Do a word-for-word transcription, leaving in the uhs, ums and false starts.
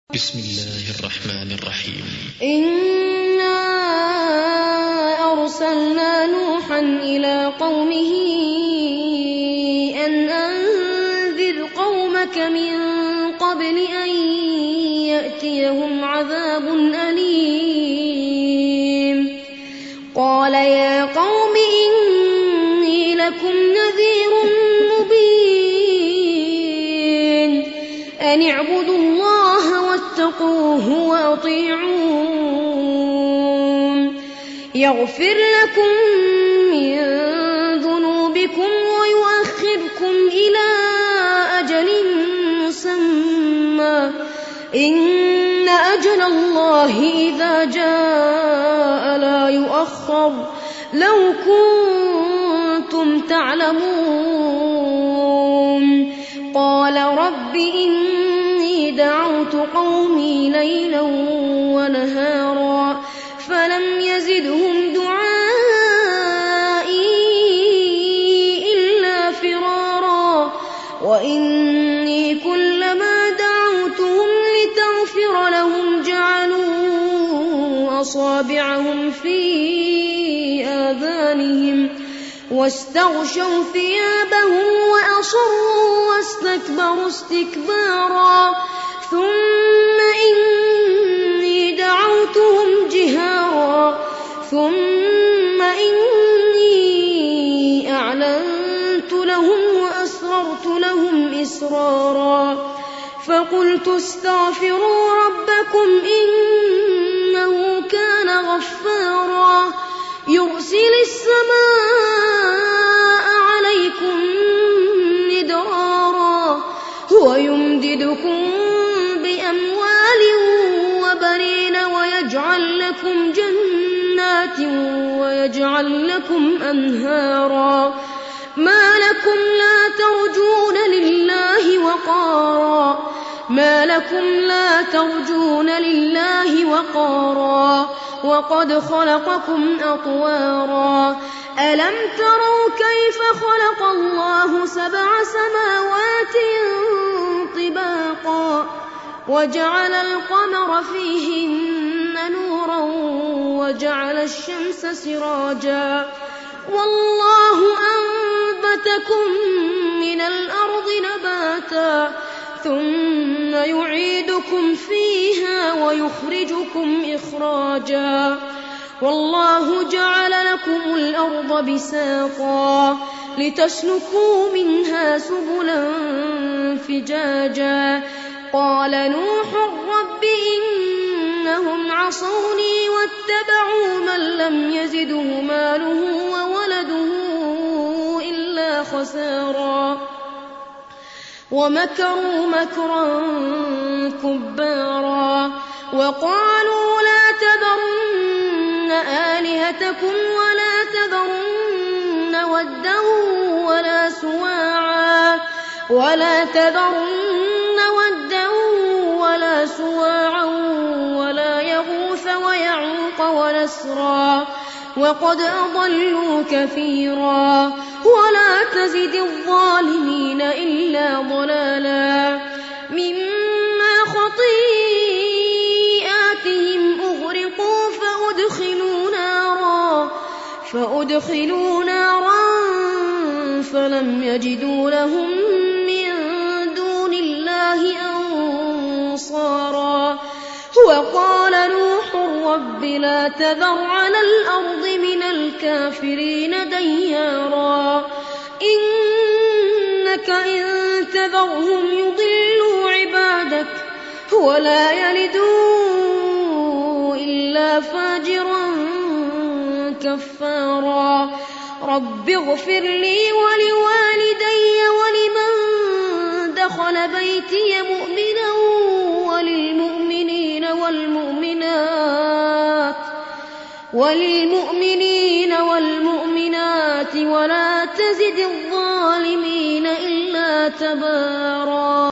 بسم الله الرحمن الرحيم. إنا أرسلنا نوحا إلى قومه أن أنذر قومك من قبل أن يأتيهم عذاب أليم. قال يا قوم إني لكم نذير مبين أن اعبدوا الله واتقوه وأطيعون يغفر لكم من ذنوبكم ويؤخركم إلى أجل مسمى إن أجل الله إذا جاء لا يؤخر لو كنتم تعلمون. قال رب إني دعوت قومي ليلا ونهارا فلم يزدهم دعائي إلا فرارا وإني كلما دعوتهم لتغفر لهم جعلوا أصابعهم في آذانهم واستغشوا ثيابهم وأصروا واستكبروا استكبارا ثم إني دعوتهم جهارا ثم إني أعلنت لهم وأسررت لهم إسرارا فقلت استغفروا ربكم إنه كان غفارا يرسل السماء عليكم مدرارا ويمددكم بأموال وبنين ويجعل لكم جنات ويجعل لكم أنهارا ما لكم لا ترجون لله وقارا ما لكم لا ترجون لله وقارا وقد خلقكم أطوارا ألم تروا كيف خلق الله سبع سماوات طباقا وجعل القمر فيهن نورا وجعل الشمس سراجا والله أنبتكم من الأرض نباتا ثم يعيدكم فيها ويخرجكم إخراجا والله جعل لكم الأرض بساطا لتسلكوا منها سبلا فجاجا قال نوح رب إنهم عصوني واتبعوا من لم يزده ماله وولده إلا خسارا ومكروا مكرا كبارا وقالوا لا تذرن آلهتكم ولا تذرن ودا ولا سواعا ولا تذرن ودا ولا سواعا ولا يغوث ويعوق ونسرا وقد أضلوا كثيرا ولا تزد الظالمين إلا ضلالا مما خطيئاتهم أغرقوا فأدخلوا نارا فأدخلوا نارا فلم يجدوا لهم من دون الله أنصارا وقال نوح رب لا تذر على الأرض من الكافرين ديارا إنك إن تذرهم يضلوا عبادك ولا يلدوا إلا فاجرا كفارا رب اغفر لي ولوالدي ولمن دخل بيتي مؤمنا وللمؤمنين والمؤمنات وللمؤمنين والمؤمنات ولا تزد الظالمين إلا تبارا.